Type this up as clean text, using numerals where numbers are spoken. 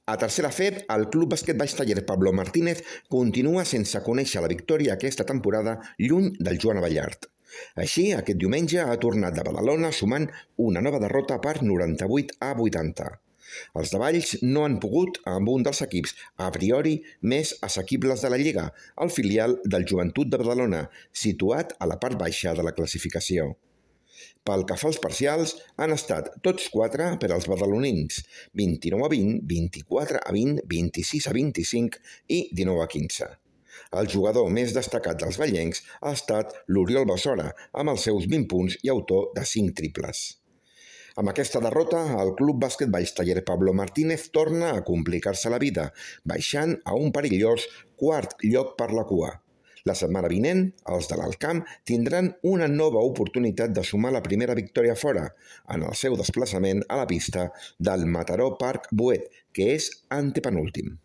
A tercera FEB, el Club Bàsquet Baix Taller Pablo Martínez continua sense conèixer la victòria aquesta temporada lluny del Joan Abellart. Així, aquest diumenge ha tornat de Badalona sumant una nova derrota per 98-80. Els de Valls no han pogut amb un dels equips a priori més assequibles de la Lliga, el filial del Joventut de Badalona, situat a la part baixa de la classificació. Pel que fa als parcials, han estat tots 4 per als badalonins, 29-20, 24-20, 26-25 i 19-15. El jugador més destacat dels vallencs ha estat l'Oriol Besora, amb els seus 20 punts i autor de 5 triples. Amb aquesta derrota, el Club Bàsquet Baix Taller Pablo Martínez torna a complicar-se la vida, baixant a un perillós quart lloc per la cua. La setmana vinent, els de l'Alt Camp tindran una nova oportunitat de sumar la primera victòria fora, en el seu desplaçament a la pista del Mataró Parc Boet, que és antepenúltim.